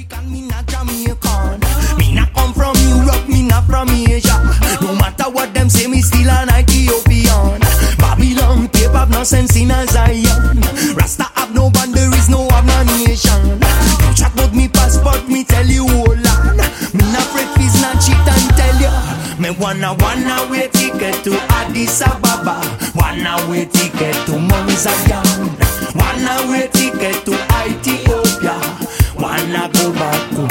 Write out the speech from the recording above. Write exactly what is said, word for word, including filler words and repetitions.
African, me not Jamaican. Me not come from Europe, me not from Asia. No matter what them say, me still an Ethiopian. Babylon, Cape have no sense in a Zion. Rasta have no boundaries, no have no nation. You chat about me passport, me tell you hold on. Me not afraid fees, not cheat and tell you. Me wanna wanna way ticket to Addis Ababa. Wanna way ticket to Mount Zion. Wanna way ticket to Ethiopia. Wanna go back to